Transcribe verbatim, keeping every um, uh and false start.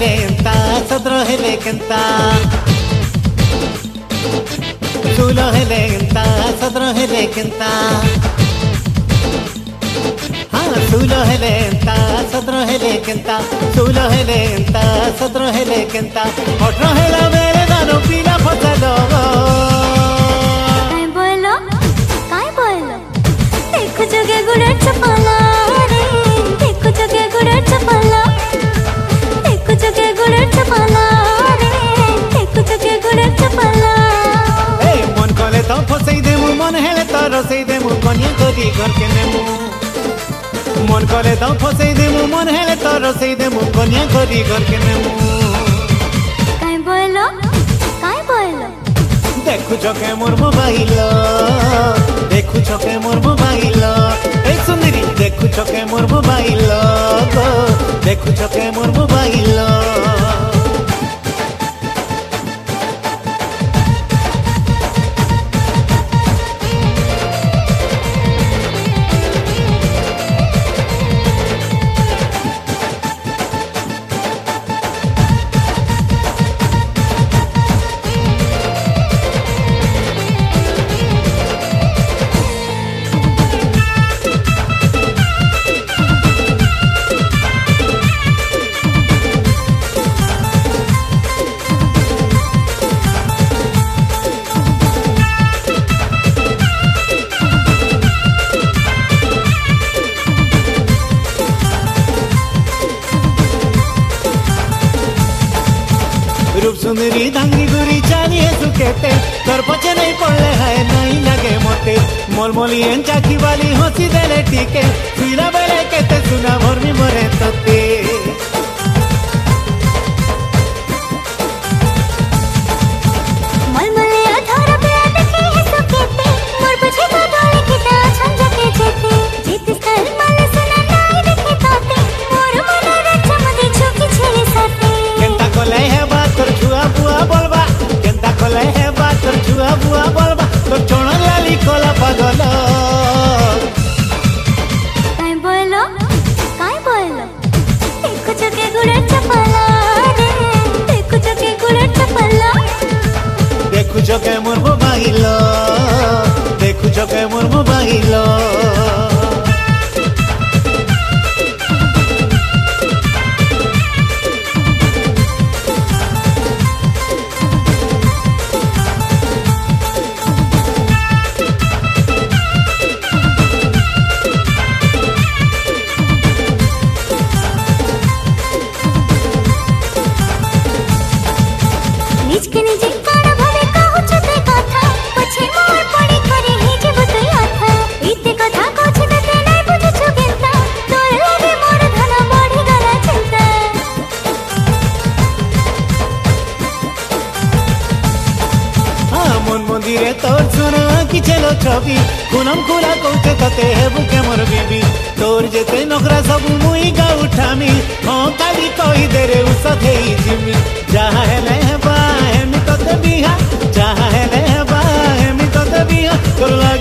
हेले एंता सद्र हेले केंता सुल हेले एंता सद्र हेले केंता हाँ सुल हेले एंता सद्र हेले केंता सुल हेले एंता सद्र हेले केंता अठर हेला बेले दानो पीला फसालो काय बोलो काय बोलो देखो जगे गुड़ चपला रे देखो जगे गुड़ चपला देखो जगे गुड़ चपला रे देखो जगे गुड़ चपला ए मन कले तो फसई देमु मन हेले तो रसई देमु कन्या करी घर के नेमु मन कले तो फसई देमु मन हेले तो रसई देमु कन्या करी घर के नेमु काय बोलो काय बोलो देखु छके मोर मोबाइल देखु छके मोर मोबाइल ए सुंदरी देखु छके मोर मोबाइल देखु छके मोर मोबाइल रूप सुंदरी धांगी गुरी चारिये सुकेते तोर पचे नहीं पड़ले है नहीं लगे मोटे मोलमोली चाकी वाली हंसी देले टीके सुला बेले केते सुना भरमी मरे तोते मलमले आधार पे देखे है सुकेते मोर पछे तो डोले किता छंजा के जेते जीत कर मल सुना नहीं देखे तोते मोर मन रच मदे छुकी छेले साथे केंता कोले है तोर छुआ बुआ बोलबा केंता कोले है बात तोर छुआ बुआ बोलबा तोर चोण लाली कोला पागल काय बोलो काय बोलो देखो जगे गुड़ चपला रे देखो जगे गुड़ चपला देखु छके मोर मोबाइल देखु छके मोर मोबाइल निज के निज काना भावे कहू छते कथा पछे मोर पड़ी करे ही जे बतई आथा इते कथा कहू छते नै बुझ छु केंता तोर लागे मोर धन बढ़ी गला चिंता हाँ मन मंदिरे तोर सुना कि चलो छवि कुनम खुला कौते तते है बुके मोर बीबी तोर जेते नखरा सब मुई गा उठामी हाँ काली कही दे रे उसथे जिमी जहाँ है ले बा है मी तोते बिहा जहाँ है ले बा है मी तोते बिहा तोर